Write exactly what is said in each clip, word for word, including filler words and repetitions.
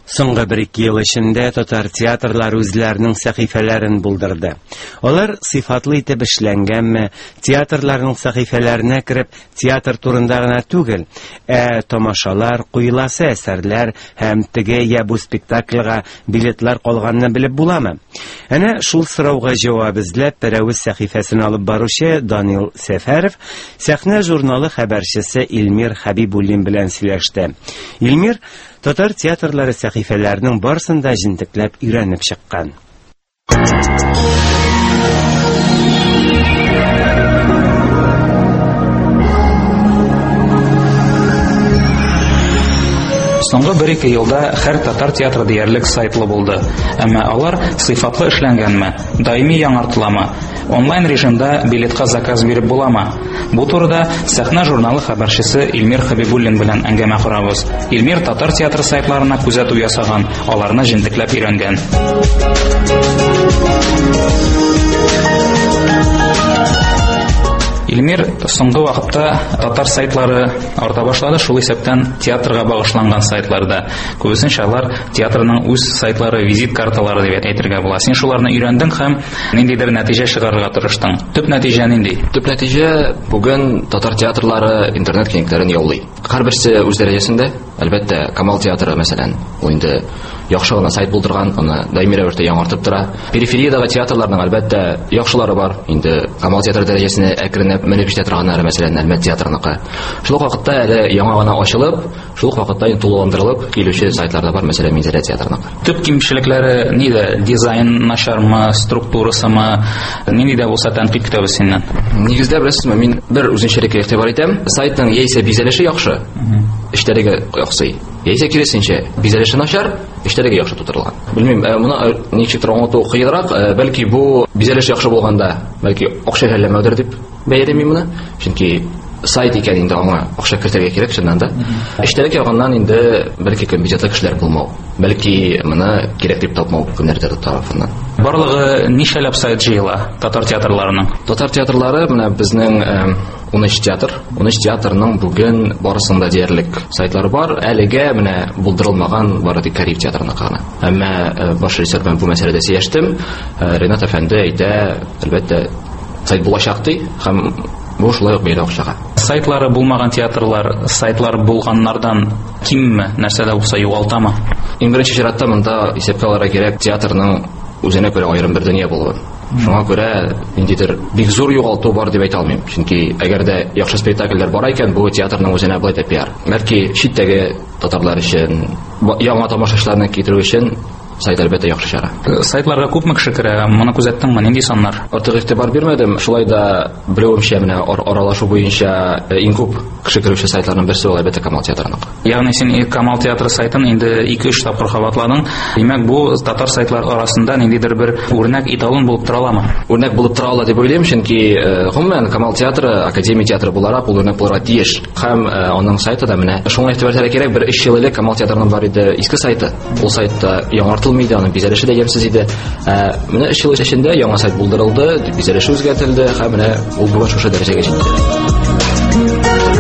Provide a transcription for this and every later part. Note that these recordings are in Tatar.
Соңгы бер-ике ел эчендә татар театрлары үзләренең сәхифәләрен булдырды. Алар сыйфатлы итеп эшләнгәнме, театрларның сәхифәләренә кереп, театр турында гына түгел, ә тамашалар, куеласы әсәрләр һәм теге я бу спектакльгә билетлар калганны белеп буламы? Әнә шул сорауга җавап эзләп, Пәрәвез сәхифәсен алып баручы Данил Сәфәров сәхнә журналы хәбәрчесе Илмир Хәбибуллин белән сөйләште. Илмир татар театрлары сәхифәләренең барысын да җентекләп өйрәнеп чыккан. Соңгы бер-ике елда һәр татар театры диярлек сайтлы булды. Әмма алар сыйфатлы эшләнгәнме, даими яңартыламы, онлайн режимда билетка заказ биреп буламы? Бу турыда сәхнә журналы хәбәрчесе Илмир Хәбибуллин белән әңгәмә корабыз. Илмир татар театры сайтларына күзәтү ясаган, аларны җентекләп өйрәнгән. Илмир соңгы вакытта татар сайтлары арта башлады, шул исәптән театрга багышланган сайтларда. Күбесенчә алар театрның үз сайтлары, визит карталары дип әйтергә була. Син шуларны өйрәндең һәм ниндидер нәтиҗә чыгарырга тырыштың. Төп нәтиҗә нинди? Төп нәтиҗә бүген татар театрлары интернет киңлекләрен яулый. Һәрберсе үз дәрәҗәсендә. Әлбәттә, Камал театры мәсәлән, ул инде яхшы гына сайт булдырган, аны даими рәвештә яңартып тора. Перифериядагы театрларның әлбәттә яхшылары бар. Инде Камал театры дәрәҗәсенә әкренләп менеп җитә торганнары, мәсәлән, Әлмәт театрыныкы. Шул вакытта әле яңа гына ачылып, шул вакытта инде тулыландырылып килүче сайтларда бар, мәсәлән, Минзәлә театрыныкы. Төп кимчелекләре нидә? Дизайн начармы, структурасымы, нидә булса тәнкыйть көтәбез синнән? Нигездә беләсезме, мин бер үзенчәлеккә игътибар итәм. Сайтның яисә бизәлеше яхшы, эшләргә яхшы. Яисә киресенчә, бизәлеше начар, эшләргә яхшы тутырылган. Белмим, моны ничектер аңлату кыенрак, бәлки бу бизәлеш яхшы булганда, бәлки акча хәлләмәүдер дип бәяләмим моны. Чөнки сайт икән инде аңа акча кертергә кирәк чыннан да. Эшләргә алганнан инде бәлки компетентлы кешеләр булмау, бәлки моны кирәк дип тапмау кемнәрдер тарафыннан. Барлыгы ничәләп сайт җыела татар театрларының? Татар театрлары менә безнең ун өч театр, ун өч театрның бүген барысында диярлек сайтлары бар. Әлегә менә булдырылмаган бары тик Кариев театрыныкы гына. Әмма баш режиссер белән бу мәсьәләдә сөйләштем. Ренат әфәнде әйтә, әлбәттә сайт булачак ди һәм бу шулай ук бәйле акчага. Сайтлары булмаган театрлар, сайтлар булганнардан кимме, нәрсәдә булса югалтамы? Иң беренче чиратта монда исәпкә алырга кирәк театрның үзенә күрә аерым бер дөнья булуы. Шуңа күрә ниндидер бик зур югалту бар дип әйтә алмыйм. Чөнки әгәр дә яхшы спектакльләр бар икән, бу театрның үзенә булай дип пиар. Бәлки читтәге татарлар өчен, яңа тамашачыларны китерү өчен сайт әлбәттә яхшы чара. Сайтларга күпме кеше керә? Моны күзәттеңме? Нинди саннар? Артык игътибар бирмәдем. Шулай да белүемчә менә аралашу буенча иң күп кеше керүче сайтларның берсе ул әлбәттә Камал театрыныкы. Ягъни син Камал театры сайтын инде ике-өч тапкыр кабатладың. Димәк, бу татар сайтлар арасында ниндидер бер үрнәк эталон булып тора аламы? Үрнәк булып тора ала дип уйлыйм, чөнки гомумән Камал театры академия театры буларак ул үрнәк булырга тиеш. Һәм аның сайты да менә шуңа игътибар итәргә кирәк. Бер өч ел элек Камал театрының бар иде иске сайты. Ул сайтта яңартылмый иде, аның бизәлеше дә ямьсез иде. Менә өч ел эчендә яңа сайт булдырылды, бизәлеше үзгәртелде һәм менә ул бүген шушы дәрәҗәгә җитте.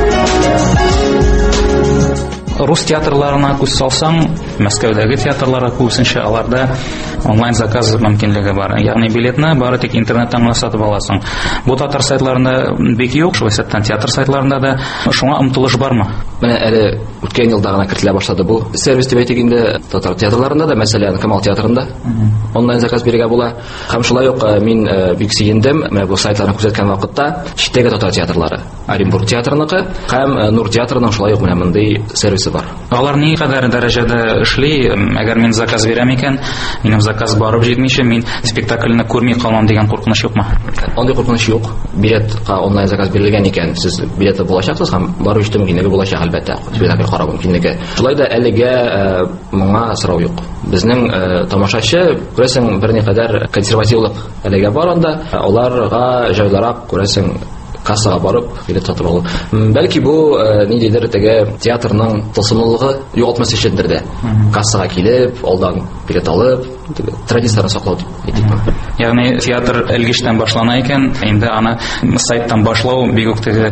Рус театрларына күз салсаң, Мәскәүдәге театрларга күбесенчә аларда онлайн заказ мөмкинлеге бар. Ягъни билетны бары тик интернеттан гына сатып аласың. Бу татар сайтларында бик юк, шул исәптән театр сайтларында да шуңа омтылыш бармы? Менә әле үткән елда гына кертелә башлады бу сервис дип әйтик инде. Татар театрларында да, мәсәлән, Камал театрында онлайн заказ бирергә була. Һәм шулай ук мин бик сөендем, менә бу сайтларны күзәткән вакытта читтәге татар театрлары, Оренбург театрыныкы һәм Нур театрының шулай ук менә мондый сервисы бар. Алар ни кадәр дәрәҗәдә эшли? Әгәр мин заказ бирәм икән, минем заказ барып җитмичә, мин спектакльне күрми калмам дигән куркыныч юкмы? Андый куркыныч юк. Билетка онлайн заказ бирелгән икән, сез билеты булачаксыз һәм барып җитү мөмкинлеге булачак әлбәттә. Спектакль карап мөмкинлеге. Шулай да әлегә моңа сорау юк. Безнең тамашачы күрәсең берникадәр консервативлык әлегә бар анда. Аларга җайлырак күрәсең кассага барып билет сатып алу. Бәлки бу ниндидер теге театрның тылсымлылыгы югалтмас өчендер дә. Кассага килеп, алдан билет алып, традицияләрне саклау дип әйтик. Ягъни театр элгештән башлана икән, инде аны сайттан башлау бик үк теге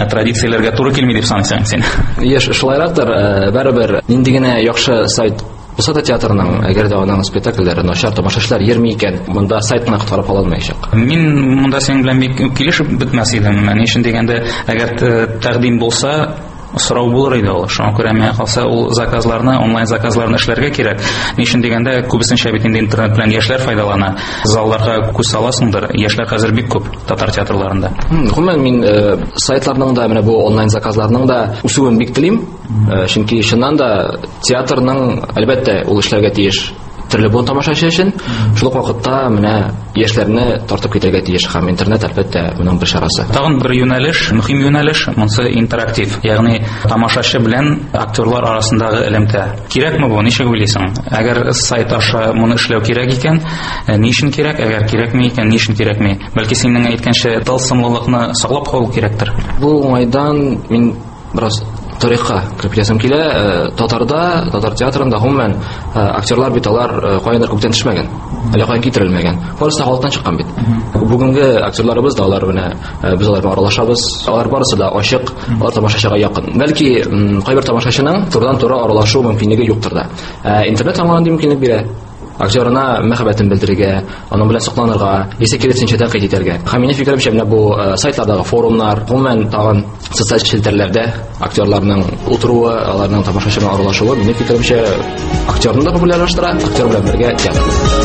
традицияләргә туры килми дип саныйсың син. Яшь шулайрактыр, барыбер нинди генә яхшы сайт Булса да театрның әгәр дә аның спектакльләре начар, тамашачылар йөрми икән, монда сайтны коткарып ала алмаячак. Мин монда синең белән бик килешеп бетмәс идем. Ни өчен дигәндә, әгәр тәкъдим булса, сорау булыр иде ул. Шуңа күрә миңа калса, ул заказларны, онлайн заказларны эшләргә кирәк. Ни өчен дигәндә, күбесенчә бит инде интернет белән яшьләр файдалана. Залларга күз саласыңдыр. Яшьләр хәзер бик күп татар театрларында. Гомумән мин э, сайтларның да, менә бу онлайн заказларның да үсүен бик телим. Э, чөнки чыннан да театрның әлбәттә ул эшләргә тиеш төрле бу тамашачы өчен. Шул ук вакытта менә яшьләрне тартып китәргә тиеш һәм интернет әлбәттә моның бер чарасы. Тагын бер юнәлеш, мөһим юнәлеш, монысы интерактив. Ягъни тамашачы белән актерлар арасындагы элемтә. Кирәкме бу? Ничек уйлыйсың? Әгәр сайт аша моны эшләү кирәк икән, ни өчен кирәк? Әгәр кирәкме икән, ни өчен кирәкми? Бәлки синең әйткәнчә тылсымлылыкны саклап калу кирәктер. Бу уңайдан мин бераз тарихка кирип ясам килә. Татарда, татар театрында гомумән актерлар бит алар каяндыр күптән төшмәгән, әле каян китерелмәгән. Барысы да халыктан чыккан бит. Бүгенге актерларыбыз да алар белән без алар белән аралашабыз. Алар барысы да ачык, алар тамашачыга якын. Бәлки кайбер тамашачының турыдан-туры аралашу мөмкинлеге юктыр да. Интернет аңа андый мөмкинлек бирә. Актерына мәхәббәтен белдерергә, аның белән сокланырга, исә киресенчә тәнкыйть итәргә. Һәм минем фикеремчә, менә бу сайтлардагы форумнар, гомумән тагын социаль челтәрләрдә актерларның утыруы, аларның тамашачы белән аралашуы, минем фикеремчә, актерны да популярлаштыра, актер белән бергә театр.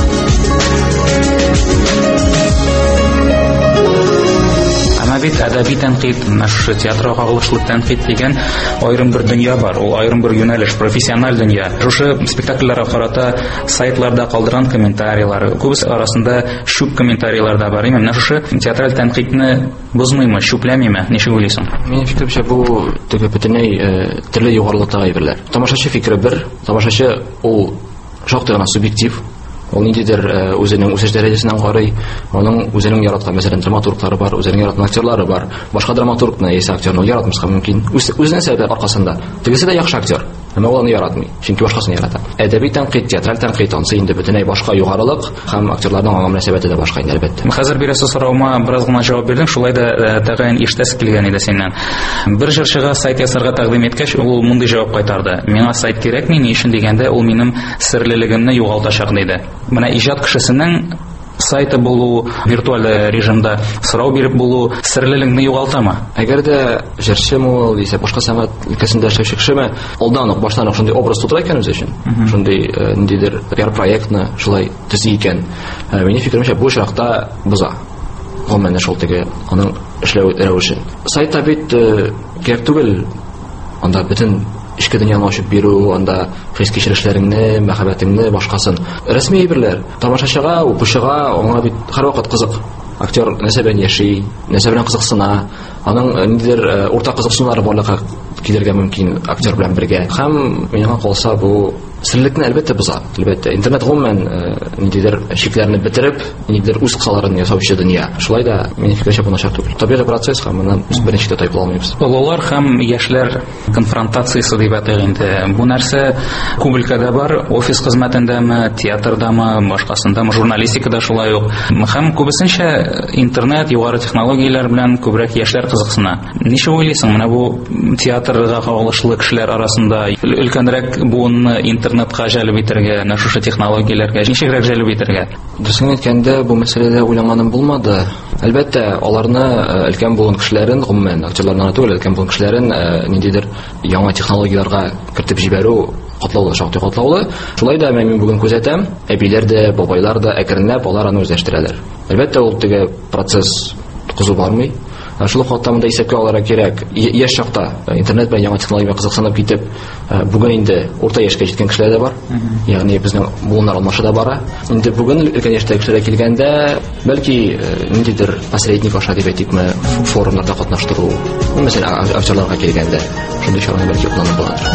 Бит әдәби тәнкыйть, наш театрга кагылышлы тәнкыйть дигән аерым бер дөнья бар. Ул аерым бер юнәлеш, профессиональ дөнья. Шушы спектакльләргә карата сайтларда калдырган комментарийлар, күбесе арасында шуп комментарийлар да бар. Менә шушы театраль тәнкыйтьне бозмыймы, шупләмиме? Ничек уйлыйсың? Минем фикеремчә, бу теге бөтенләй төрле югарлыктагы әйберләр. Тамашачы фикере бер, тамашачы ул шактый гына субъектив. Ул ниндидер үзенең үсеш дәрәҗәсеннән карый, аның үзенең яраткан, мәсәлән, драматурглары бар, үзенең яраткан актерлары бар. Башка драматургны яисә актерны яратмаска мөмкин. Үзенең сәбәп аркасында. Тегесе дә яхшы актер, әмма ул аны яратмый, чөнки башкасын ярата. Әдәби тәнкыйть, театраль тәнкыйть ансы инде бөтенләй башка югарылык һәм актерларның аңа мөнәсәбәте дә башка инде, әлбәттә. Хәзер бирәсе сораума бераз гына җавап бирдең, шулай да тәгаен иштәс килгән иде синнән. Бер җырчыга сайт ясарга тәкъдим иткәч, ул мондый җавап кайтарды: "Миңа сайт кирәкми, ни өчен дигәндә, ул минем серлелегемне югалтачак" диде. Менә иҗат кешесенең сайты булу, виртуаль режимда сорау биреп булу серлелегне югалтамы? Әгәр дә җырчымы ул, яисә башка сәнгать өлкәсендә эшләүче кешеме, алдан ук баштан ук шундый образ тутыра икән үзе өчен, шундый ниндидер пиар проектны шулай төзи икән, минем фикеремчә, бу очракта боза. Гомумән шул теге аның эшләү рәвешен. Сайтта бит кирәк түгел, анда бөтен ишке дөньяны ачып бирү, анда хис кичерешләреңне, мәхәббәтеңне, башкасын. Рәсми әйберләр, тамашачыга, укучыга аңа бит һәрвакыт кызык. Актер нәрсә белән яши, нәрсә белән кызыксына, аның ниндидер уртак кызыксынулары барлыкка килергә мөмкин актер белән бергә. Һәм миңа калса, бу серлekне әлбәттә боза. Әлбәттә интернет гомумән ниндидер шикләрне бетереп, ниндидер үз кысаларын ясаучы дөнья. Шулай да минем фикеремчә, бу начар түгел. Табигый процесс һәм моннан без беренче дә тайпыла алмыйбыз. Олылар һәм яшьләр конфронтациясы дип әйтелгән инде. Бу нәрсә күп өлкәдә бар, офис хезмәтендәме, театрдамы, башкасындамы, журналистикада шулай ук. Һәм күбесенчә интернет, югары технологияләр белән күбрәк яшьләр кызыксына. Ничек уйлыйсың, менә бу театрга кагылышлы кешеләр арасында өлкәнрәк буынны интернетка җәлеп итәргә, нә шушы технологияләргә ничегрәк җәлеп итәргә? Дөресен әйткәндә, бу мәсьәләдә уйлаганым булмады. Әлбәттә, аларны өлкән булган кешеләрен, гомумән актерларны түгел, өлкән булган кешеләрен ниндидер яңа технологияләргә кертеп җибәрү катлаулы, шактый катлаулы. Шулай да мин бүген күзәтәм, әбиләр дә, бабайлар да әкренләп алар аны үзләштерәләр. Әлбәттә, ул теге процесс кызу бармый. Шул хатта исәпкә алырга кирәк. Яшь чакта интернет белән яңа технологиягә кызыксынып китеп, бүген инде урта яшькә җиткән кешеләр дә бар. Ягъни безнең буыннар алмаша да бара. Инде бүген өлкән яшьтәге кешеләргә килгәндә, бәлки ниндидер посредник аша дип әйтикме, форумнарда катнаштыру, мәсәлән, актерларга килгәндә, шундый чараны бәлки планы буладыр.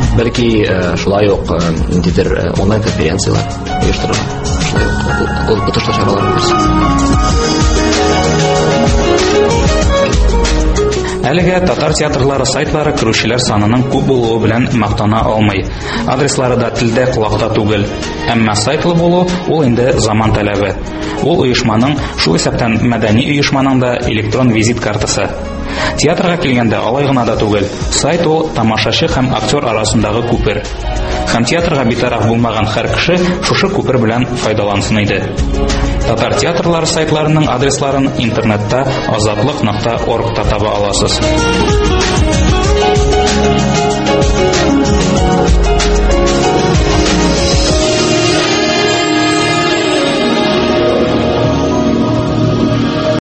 Бәлки шулай ук ниндидер онлайн конференциялар оештырырга, шулай ук ул отышлы чаралар булсын. Әлегә татар театрлары сайтлары керүчеләр санының күп булуы белән мактана алмый. Адреслары да телдә, колагда түгел. Әмма сайтлы булу ул инде заман таләбе. Ул оешманың, шул исәптән мәдәни оешманың да электрон визит картасы. Театрга килгәндә алай гына да түгел. Сайт ул тамашачы һәм актер арасындагы күпер. һәм театрга битараф булмаган һәр кеше шушы күпер белән файдалансын иде. Татар театрлары сайтларының адресларын интернетта азатлык нокта оргта таба аласыз.